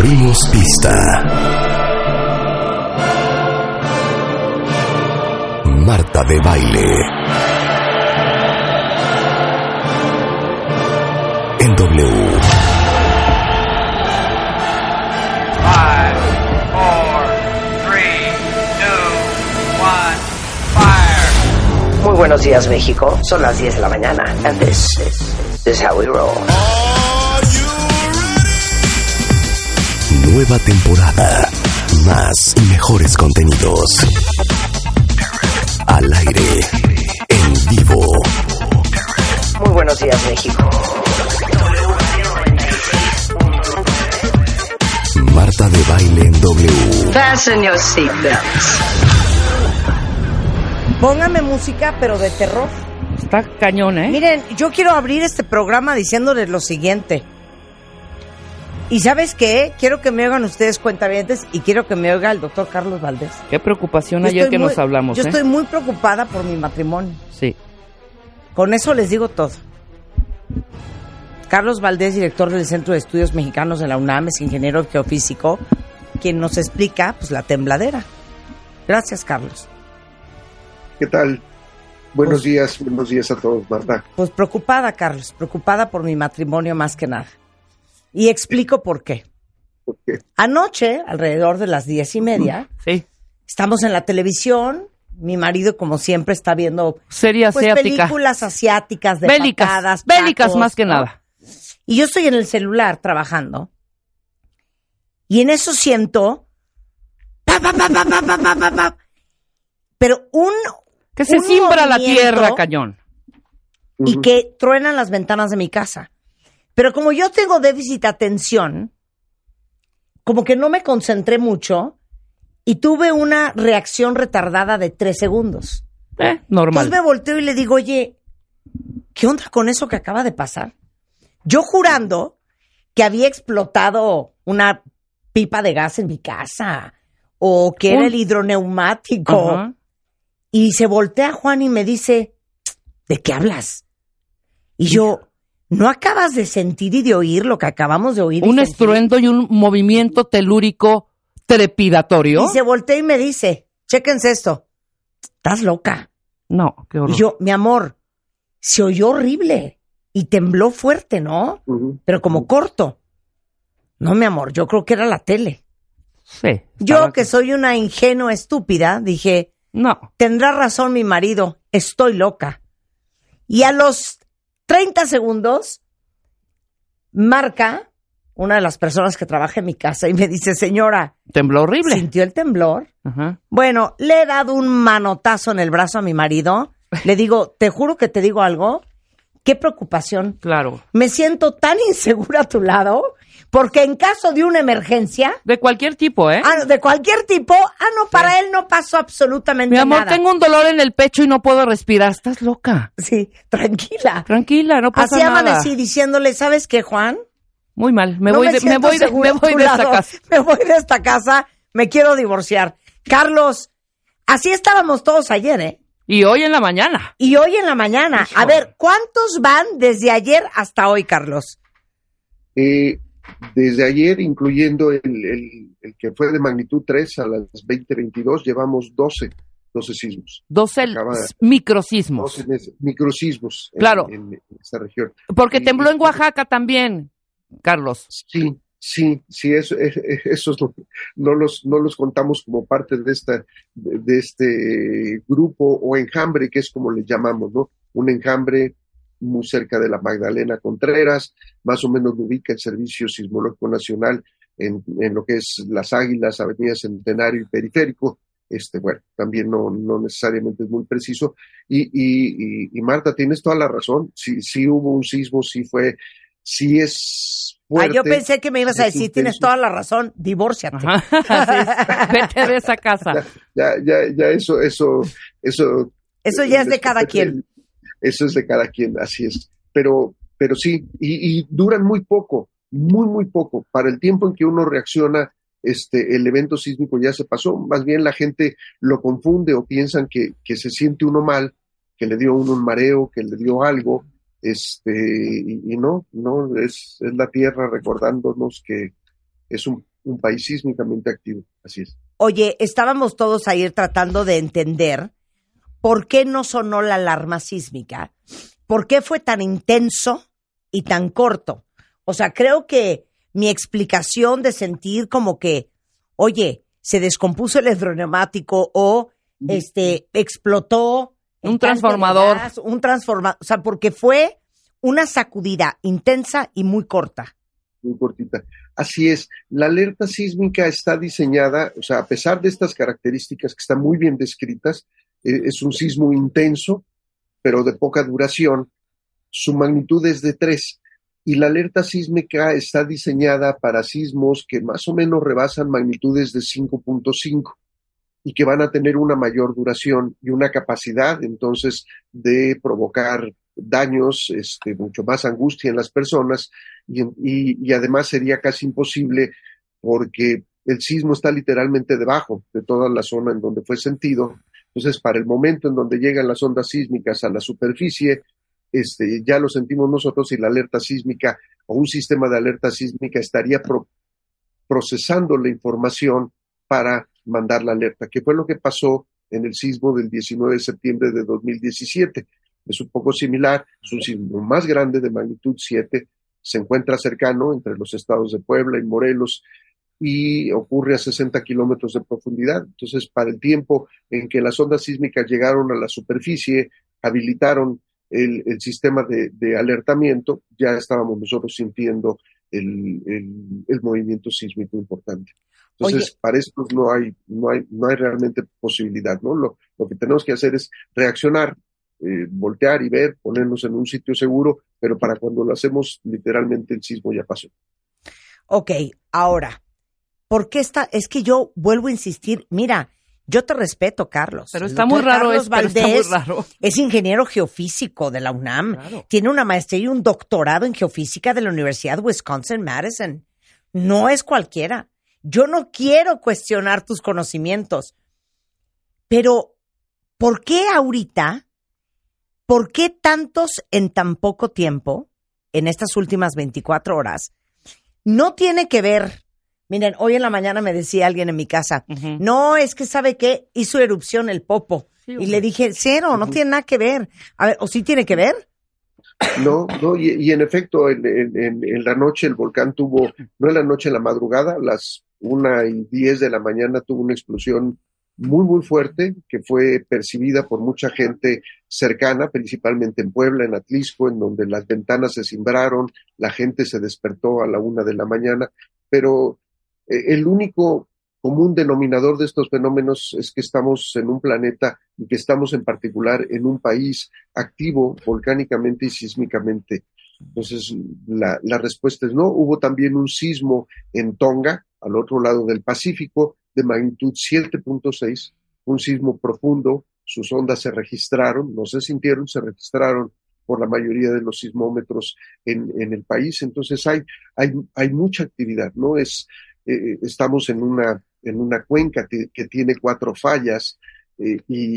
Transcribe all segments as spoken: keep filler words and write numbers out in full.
Abrimos pista. Marta de Baile. En W. Five, four, three, two, one, fire. Muy buenos días, México. Son las diez de la mañana. And this is, this is how we roll. Nueva temporada. Más y mejores contenidos. Al aire. En vivo. Muy buenos días, México. Marta de Baile en W. Fasten your seatbelts. Póngame música, pero de terror. Está cañón, ¿eh? Miren, yo quiero abrir este programa diciéndoles lo siguiente. ¿Y sabes qué? Quiero que me oigan ustedes cuentavientes y quiero que me oiga el doctor Carlos Valdés. Qué preocupación Yo ayer estoy que muy- nos hablamos, Yo ¿eh? estoy muy preocupada por mi matrimonio. Sí. Con eso les digo todo. Carlos Valdés, director del Centro de Estudios Mexicanos de la UNAM, es ingeniero geofísico, quien nos explica pues la tembladera. Gracias, Carlos. ¿Qué tal? Buenos Pues- días, buenos días a todos, Marta. Pues preocupada, Carlos, preocupada por mi matrimonio más que nada. Y explico por qué. ¿Por qué? Anoche, alrededor de las diez y media, Sí. estamos en la televisión. Mi marido, como siempre, está viendo Serie pues, asiática. películas asiáticas de Bélicas. patadas, Bélicas tacos, más que ¿no? nada. Y yo estoy en el celular trabajando. Y en eso siento... pa, pa, pa, pa, pa, pa, pa, pa, pa. Pero un... Que se un simbra la movimiento tierra, cañón. Y Ujú. que truenan las ventanas de mi casa. Pero como yo tengo déficit de atención, como que no me concentré mucho y tuve una reacción retardada de tres segundos. Eh, normal. Entonces me volteo y le digo, oye, ¿qué onda con eso que acaba de pasar? Yo jurando que había explotado una pipa de gas en mi casa o que era Un- el hidroneumático. Ajá. Y se voltea Juan y me dice, ¿de qué hablas? Y yo, ¿no acabas de sentir y de oír lo que acabamos de oír? y Un sentir?" estruendo y un movimiento telúrico trepidatorio. Y se voltea y me dice, chéquense esto, estás loca. No, qué horror. Y yo, mi amor, se oyó horrible y tembló fuerte, ¿no? Ujú. Pero como corto. No, mi amor, yo creo que era la tele. Sí. Yo, estaba- que soy una ingenua estúpida, dije, No. tendrá razón mi marido, estoy loca. Y a los treinta segundos, marca una de las personas que trabaja en mi casa y me dice, señora, Tembló horrible. ¿sintió el temblor? Ajá. Bueno, le he dado un manotazo en el brazo a mi marido. Le digo, te juro que te digo algo. Qué preocupación. Claro. Me siento tan insegura a tu lado, porque en caso de una emergencia, De cualquier tipo, ¿eh? ah, no, de cualquier tipo, ah, no, para él no pasó absolutamente Mi amor, nada. tengo un dolor en el pecho y no puedo respirar. Estás loca. Sí, tranquila. Tranquila, no pasa Así nada. amanecí diciéndole, ¿sabes qué, Juan? Muy mal. Me No voy de, me siento voy de, segura me a voy tu de esta lado. casa. Me voy de esta casa, me quiero divorciar. Carlos, así estábamos todos ayer, ¿eh? Y hoy en la mañana. Y hoy en la mañana. A ver, ¿cuántos van desde ayer hasta hoy, Carlos? Eh, desde ayer, incluyendo el, el, el que fue de magnitud tres a las veinte veintidós, llevamos doce, doce sismos. doce Acaba de- microsismos. doce mes- microsismos en, Claro. en, en esta región. Porque Y- tembló en Oaxaca también, Carlos. Sí, sí, sí, eso, es- es- esos no, no los, no los contamos como parte de esta, de, de este grupo o enjambre, que es como le llamamos, ¿no? Un enjambre muy cerca de la Magdalena Contreras, más o menos lo ubica el Servicio Sismológico Nacional en, en lo que es Las Águilas, Avenida Centenario y Periférico. Este, bueno, también no, no necesariamente es muy preciso. Y, y, y, y Marta, tienes toda la razón. Sí, sí hubo un sismo, sí fue, sí es Ah, fuerte. yo pensé que me ibas a es decir, tienes intenso. toda la razón, divórciate. Ajá. Así es. Vete de esa casa. Ya, ya, ya, eso, eso, eso. Eso ya es de les cada compete- quien. Eso es de cada quien, así es. Pero, pero sí, y, y duran muy poco, muy, muy poco. Para el tiempo en que uno reacciona, este, el evento sísmico ya se pasó. Más bien la gente lo confunde o piensan que, que se siente uno mal, que le dio a uno un mareo, que le dio algo. Este, y, y no, no, es, es la tierra recordándonos que es un un país sísmicamente activo. Así es. Oye, estábamos todos ayer tratando de entender por qué no sonó la alarma sísmica, por qué fue tan intenso y tan corto. O sea, creo que mi explicación de sentir como que, oye, se descompuso el hidroneumático o este explotó un transformador, gas, un transformador, o sea, porque fue una sacudida intensa y muy corta. Muy cortita. Así es, la alerta sísmica está diseñada, o sea, a pesar de estas características que están muy bien descritas, eh, es un sismo intenso, pero de poca duración, su magnitud es de tres, y la alerta sísmica está diseñada para sismos que más o menos rebasan magnitudes de cinco punto cinco y que van a tener una mayor duración y una capacidad, entonces, de provocar daños, este, mucho más angustia en las personas, y, y, y además sería casi imposible porque el sismo está literalmente debajo de toda la zona en donde fue sentido. Entonces, para el momento en donde llegan las ondas sísmicas a la superficie, este, ya lo sentimos nosotros y la alerta sísmica o un sistema de alerta sísmica estaría pro, procesando la información para mandar la alerta, que fue lo que pasó en el sismo del diecinueve de septiembre de dos mil diecisiete. Es un poco similar, es un sismo más grande de magnitud siete, se encuentra cercano entre los estados de Puebla y Morelos y ocurre a sesenta kilómetros de profundidad. Entonces, para el tiempo en que las ondas sísmicas llegaron a la superficie, habilitaron el, el sistema de, de alertamiento, ya estábamos nosotros sintiendo el, el, el movimiento sísmico importante. Entonces, Oye. para esto no hay, no hay, no hay realmente posibilidad, ¿no? Lo, lo que tenemos que hacer es reaccionar, eh, voltear y ver, ponernos en un sitio seguro, pero para cuando lo hacemos, literalmente el sismo ya pasó. Ok, ahora, ¿por qué está? Es que yo vuelvo a insistir, mira, yo te respeto, Carlos. Pero está muy raro, Carlos es, Valdés pero está muy raro. Es ingeniero geofísico de la UNAM, claro. Tiene una maestría y un doctorado en geofísica de la Universidad de Wisconsin-Madison. No es cualquiera. Yo no quiero cuestionar tus conocimientos, pero ¿por qué ahorita? ¿Por qué tantos en tan poco tiempo, en estas últimas veinticuatro horas? No tiene que ver. Miren, hoy en la mañana me decía alguien en mi casa, uh-huh. no, es que ¿sabe qué? Hizo erupción el Popo. Sí, y le dije, cero, uh-huh. no tiene nada que ver. A ver, ¿o sí tiene que ver? No, no, y, y en efecto, en, en, en la noche el volcán tuvo, no en la noche, en la madrugada, las una y diez de la mañana tuvo una explosión muy, muy fuerte que fue percibida por mucha gente cercana, principalmente en Puebla, en Atlisco, en donde las ventanas se cimbraron, la gente se despertó a la una de la mañana, pero eh, el único común denominador de estos fenómenos es que estamos en un planeta y que estamos en particular en un país activo volcánicamente y sísmicamente. Entonces, la, la respuesta es no. Hubo también un sismo en Tonga, al otro lado del Pacífico, de magnitud siete punto seis, un sismo profundo, sus ondas se registraron, no se sintieron, se registraron por la mayoría de los sismómetros en, en el país. Entonces, hay, hay, hay mucha actividad, ¿no? Es, eh, estamos en una, en una cuenca que, que tiene cuatro fallas, eh,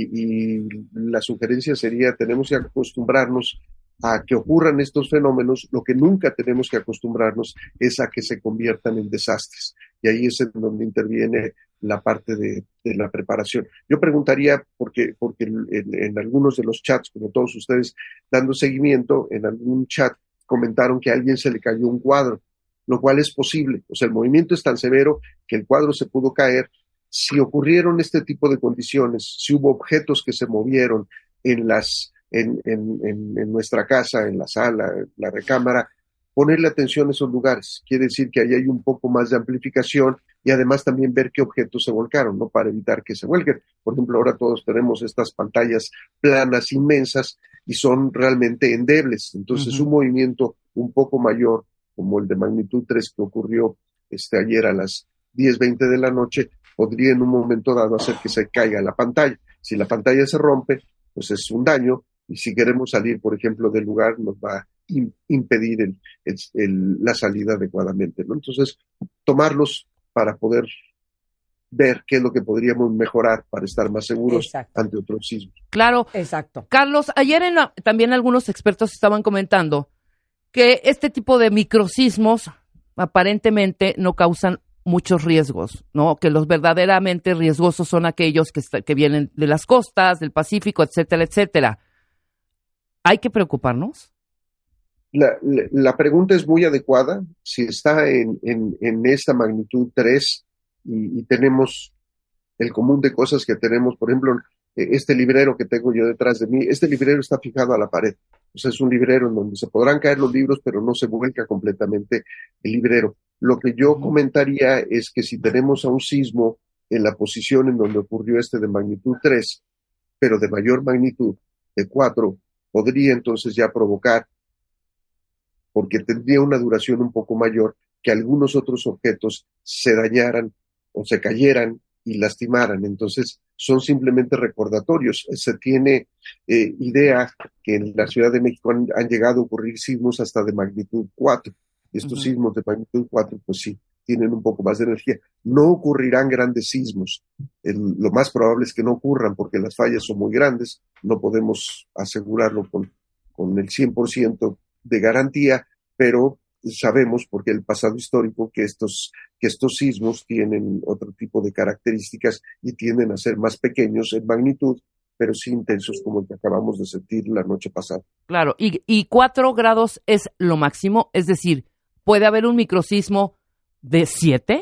y, y la sugerencia sería, tenemos que acostumbrarnos a que ocurran estos fenómenos. Lo que nunca tenemos que acostumbrarnos es a que se conviertan en desastres. Y ahí es en donde interviene la parte de, de la preparación. Yo preguntaría, porque, porque en, en algunos de los chats, como todos ustedes dando seguimiento, en algún chat comentaron que a alguien se le cayó un cuadro, lo cual es posible. O sea, el movimiento es tan severo que el cuadro se pudo caer. Si ocurrieron este tipo de condiciones, si hubo objetos que se movieron en las En, en, en, en nuestra casa, en la sala, en la recámara, ponerle atención a esos lugares. Quiere decir que ahí hay un poco más de amplificación y además también ver qué objetos se volcaron, ¿no? Para evitar que se vuelquen. Por ejemplo, ahora todos tenemos estas pantallas planas inmensas y son realmente endebles. Entonces, uh-huh. un movimiento un poco mayor, como el de magnitud tres que ocurrió este, ayer a las diez veinte de la noche, podría en un momento dado hacer que se caiga la pantalla. Si la pantalla se rompe, pues es un daño. Y si queremos salir, por ejemplo, del lugar, nos va a in, impedir el, el, el, la salida adecuadamente, ¿no? Entonces, tomarlos para poder ver qué es lo que podríamos mejorar para estar más seguros Exacto. ante otros sismos. Claro. Exacto. Carlos, ayer en la, también algunos expertos estaban comentando que este tipo de microsismos aparentemente no causan muchos riesgos, ¿no? Que los verdaderamente riesgosos son aquellos que, está, que vienen de las costas, del Pacífico, etcétera, etcétera. ¿Hay que preocuparnos? La, la, la pregunta es muy adecuada. Si está en, en, en esta magnitud tres y, y tenemos el común de cosas que tenemos, por ejemplo, este librero que tengo yo detrás de mí, este librero está fijado a la pared. O sea, es un librero en donde se podrán caer los libros, pero no se vuelca completamente el librero. Lo que yo comentaría es que si tenemos a un sismo en la posición en donde ocurrió este de magnitud tres, pero de mayor magnitud, de cuatro, podría entonces ya provocar, porque tendría una duración un poco mayor, que algunos otros objetos se dañaran o se cayeran y lastimaran. Entonces, son simplemente recordatorios. Se tiene eh, idea que en la Ciudad de México han, han llegado a ocurrir sismos hasta de magnitud cuatro. Estos uh-huh. sismos de magnitud cuatro, pues sí, tienen un poco más de energía. No ocurrirán grandes sismos. El, lo más probable es que no ocurran porque las fallas son muy grandes. No podemos asegurarlo con, con el cien por ciento de garantía, pero sabemos, porque el pasado histórico, que estos, que estos sismos tienen otro tipo de características y tienden a ser más pequeños en magnitud, pero sí intensos como el que acabamos de sentir la noche pasada. Claro, y, y cuatro grados es lo máximo, es decir, ¿puede haber un microsismo de siete?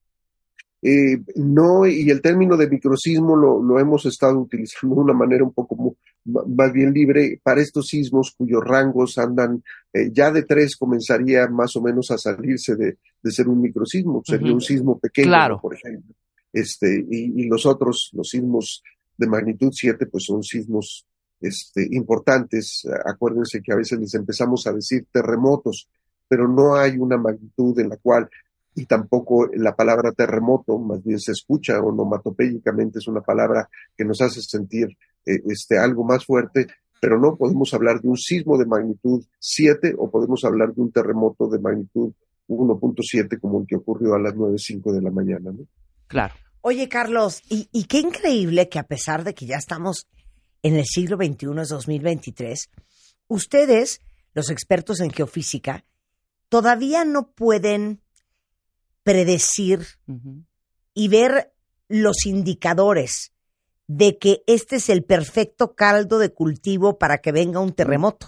Eh, no, y el término de microsismo lo, lo hemos estado utilizando de una manera un poco muy, más bien libre para estos sismos cuyos rangos andan, eh, ya de tres comenzaría más o menos a salirse de, de ser un microsismo, sería uh-huh. un sismo pequeño, claro. por ejemplo. Este, y, y los otros, los sismos de magnitud siete, pues son sismos este, importantes. Acuérdense que a veces les empezamos a decir terremotos, pero no hay una magnitud en la cual, y tampoco la palabra terremoto, más bien se escucha onomatopéyicamente, es una palabra que nos hace sentir eh, este, algo más fuerte, pero no podemos hablar de un sismo de magnitud siete o podemos hablar de un terremoto de magnitud uno punto siete como el que ocurrió a las nueve cinco de la mañana, ¿no? Claro. Oye, Carlos, y, y qué increíble que a pesar de que ya estamos en el siglo veintiuno, es dos mil veintitrés, ustedes, los expertos en geofísica, todavía no pueden predecir uh-huh. y ver los indicadores de que este es el perfecto caldo de cultivo para que venga un terremoto.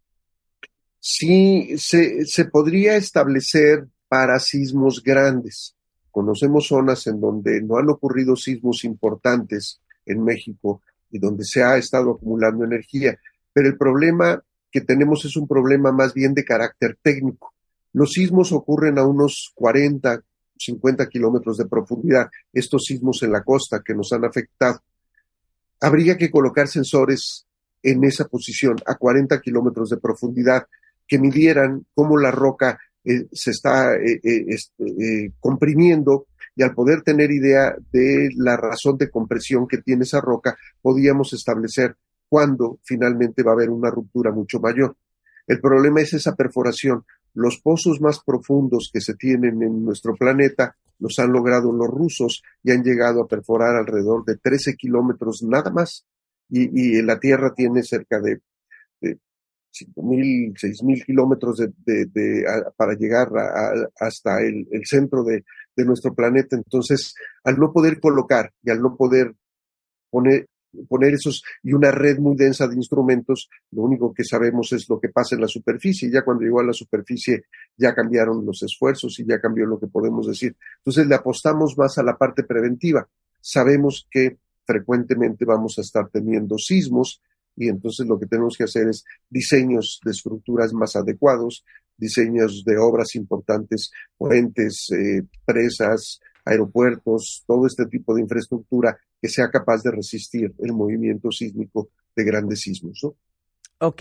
Sí, se, se podría establecer para sismos grandes. Conocemos zonas en donde no han ocurrido sismos importantes en México y donde se ha estado acumulando energía, pero el problema que tenemos es un problema más bien de carácter técnico. Los sismos ocurren a unos cuarenta, cincuenta kilómetros de profundidad, estos sismos en la costa que nos han afectado. Habría que colocar sensores en esa posición, a cuarenta kilómetros de profundidad, que midieran cómo la roca eh, se está eh, eh, este, eh, comprimiendo, y al poder tener idea de la razón de compresión que tiene esa roca, podíamos establecer cuándo finalmente va a haber una ruptura mucho mayor. El problema es esa perforación. Los pozos más profundos que se tienen en nuestro planeta los han logrado los rusos y han llegado a perforar alrededor de trece kilómetros nada más. Y, y la Tierra tiene cerca de, de cinco mil, seis mil kilómetros de, de, de, a, para llegar a, a, hasta el, el centro de, de nuestro planeta. Entonces, al no poder colocar y al no poder poner poner esos y una red muy densa de instrumentos, lo único que sabemos es lo que pasa en la superficie. Ya cuando llegó a la superficie ya cambiaron los esfuerzos y ya cambió lo que podemos decir. Entonces le apostamos más a la parte preventiva. Sabemos que frecuentemente vamos a estar teniendo sismos y entonces lo que tenemos que hacer es diseños de estructuras más adecuados, diseños de obras importantes, puentes, eh, presas, aeropuertos, todo este tipo de infraestructura que sea capaz de resistir el movimiento sísmico de grandes sismos, ¿no? Ok.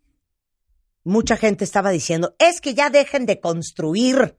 Mucha gente estaba diciendo, es que ya dejen de construir.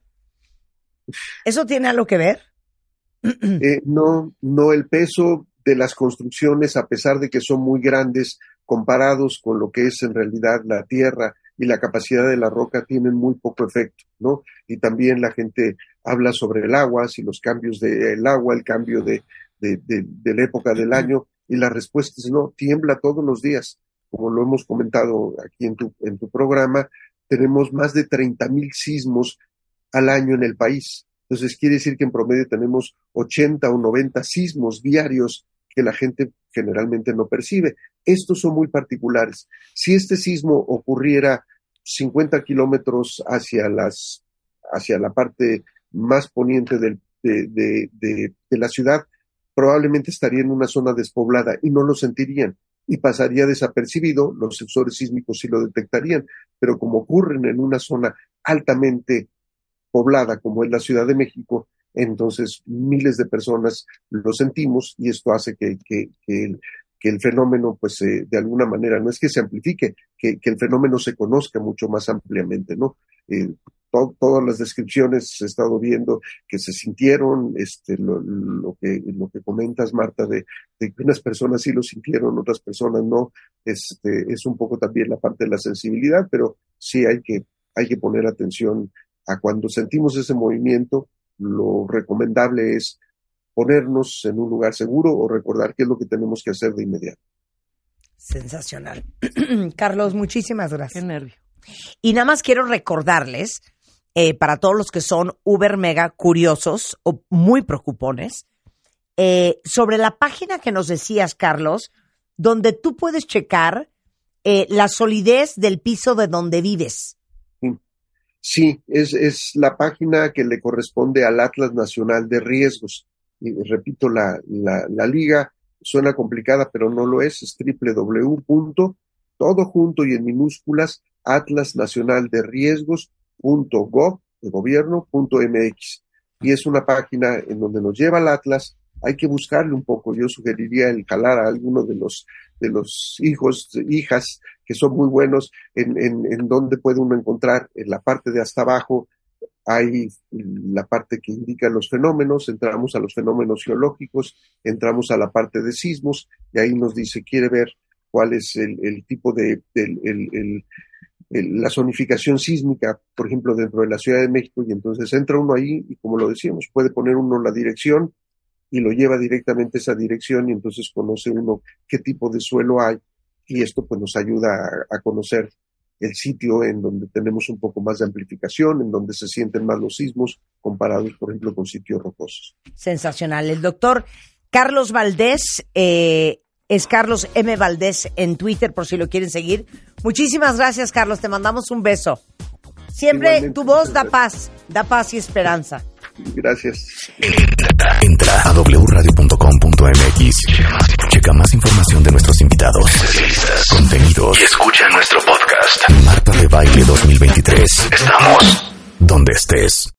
¿Eso tiene algo que ver? Eh, no, no, el peso de las construcciones, a pesar de que son muy grandes, comparados con lo que es en realidad la tierra y la capacidad de la roca, tienen muy poco efecto, ¿no? Y también la gente habla sobre el agua, si los cambios del agua, el cambio de, de, de, de la época del año, y la respuesta es no, tiembla todos los días. Como lo hemos comentado aquí en tu, en tu programa, tenemos más de treinta mil sismos al año en el país. Entonces quiere decir que en promedio tenemos ochenta o noventa sismos diarios que la gente generalmente no percibe. Estos son muy particulares. Si este sismo ocurriera cincuenta kilómetros hacia las, hacia la parte más poniente del, de, de, de, de la ciudad, probablemente estaría en una zona despoblada y no lo sentirían y pasaría desapercibido. Los sensores sísmicos sí lo detectarían, pero como ocurren en una zona altamente poblada como es la Ciudad de México, entonces miles de personas lo sentimos y esto hace que, que, que, el, que el fenómeno, pues eh, de alguna manera, no es que se amplifique, que, que el fenómeno se conozca mucho más ampliamente, ¿no? Eh, to, todas las descripciones he estado viendo que se sintieron, este, lo, lo que lo que comentas, Marta, de, de que unas personas sí lo sintieron, otras personas no, este, es un poco también la parte de la sensibilidad, pero sí hay que, hay que poner atención a cuando sentimos ese movimiento. Lo recomendable es ponernos en un lugar seguro o recordar qué es lo que tenemos que hacer de inmediato. Sensacional. Carlos, muchísimas gracias. Qué nervio. Y nada más quiero recordarles, eh, para todos los que son uber mega curiosos o muy preocupones, eh, sobre la página que nos decías, Carlos, donde tú puedes checar eh, la solidez del piso de donde vives. Sí, es, es la página que le corresponde al Atlas Nacional de Riesgos. Y repito, la, la, la liga suena complicada, pero no lo es, es doble u doble u doble u punto, todo junto y en minúsculas, atlas nacional de riesgos punto gov, de gobierno, punto m x. Y es una página en donde nos lleva al Atlas. Hay que buscarle un poco. Yo sugeriría el jalar a alguno de los, de los hijos, hijas, que son muy buenos, en, en, en donde puede uno encontrar, en la parte de hasta abajo, hay la parte que indica los fenómenos, entramos a los fenómenos geológicos, entramos a la parte de sismos, y ahí nos dice, quiere ver cuál es el, el tipo de, el, el, el, el, la zonificación sísmica, por ejemplo, dentro de la Ciudad de México, y entonces entra uno ahí, y como lo decíamos, puede poner uno la dirección, y lo lleva directamente a esa dirección, y entonces conoce uno qué tipo de suelo hay, y esto pues nos ayuda a, a conocer el sitio en donde tenemos un poco más de amplificación, en donde se sienten más los sismos, comparados, por ejemplo, con sitios rocosos. Sensacional. El doctor Carlos Valdés, eh, es Carlos M. Valdés en Twitter, por si lo quieren seguir. Muchísimas gracias, Carlos, te mandamos un beso. Siempre igualmente, tu voz da paz, da paz y esperanza. Gracias. Entra, entra a doble u radio punto com punto m x. Checa más información de nuestros invitados, contenidos y escucha nuestro podcast. Marta de Baile dos mil veintitrés. Estamos donde estés.